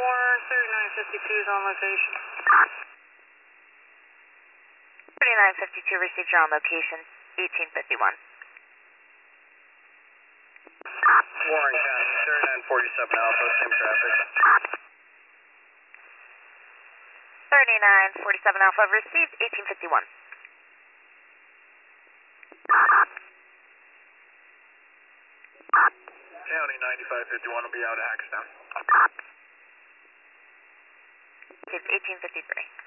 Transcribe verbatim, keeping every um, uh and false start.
Warner thirty-nine fifty-two is on location. thirty-nine fifty-two received, you're on location, eighteen fifty-one. Warren County, thirty-nine forty-seven Alpha, same traffic. thirty-nine forty-seven Alpha received, eighteen fifty-one. County ninety-five fifty-one will be out of Hackstown. It's eighteen fifty-three.